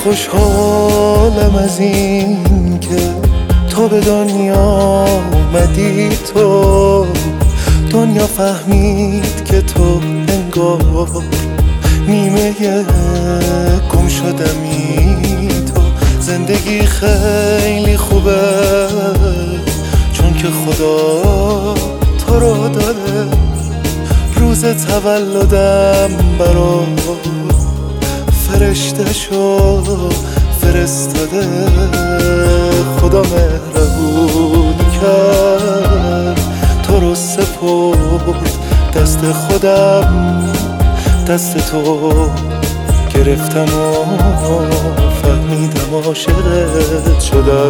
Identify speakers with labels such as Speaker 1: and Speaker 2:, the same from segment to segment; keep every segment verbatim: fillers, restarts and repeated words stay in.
Speaker 1: خوشحالم از این که تو به دنیا آمدی، تو دنیا فهمید که تو انگار نیمه گم شدمی. تو زندگی خیلی خوبه چون که خدا تو رو داده، روز تولدم برات فرشته شو فرستاده. خدا مهربونی کرد تو رو سپرد دست خودم، دست تو گرفتم و فهمیدم عاشقت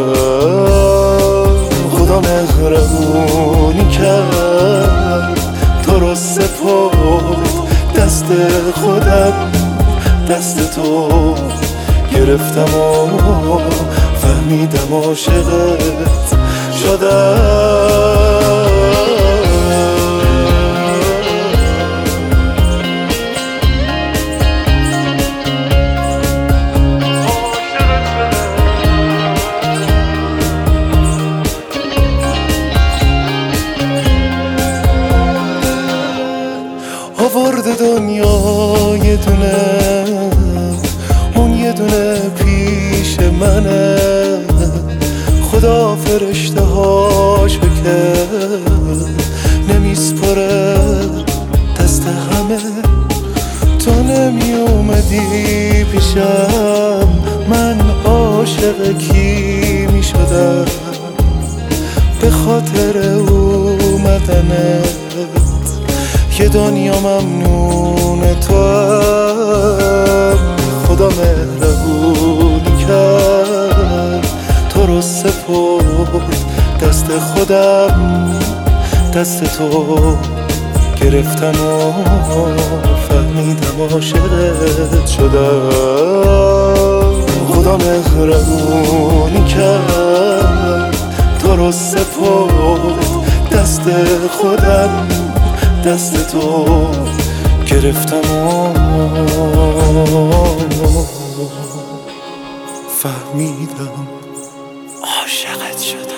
Speaker 1: شدم. خدا مهربونی کرد تو رو سپرد دست خودم، دست تو گرفتم و فهمیدم عاشقت شدم. آورده دنیا یه دونه، اون یه دونه پیش منه. خدا فرشته هاشو که نمیسپره دست همه. تو نمی اومدی پیشم من عاشق کی می شدم؟ به خاطر اومدنت یه دنیا ممنون تو هم. خدا مهربونی کرد تو رو سپرد دست خودم، دست تو گرفتم و فهمیدم عاشقت شدم. خدا مهربونی کرد تو رو سپرد دست خودم، دست تو گرفتم و فهمیدم عاشقت شدم.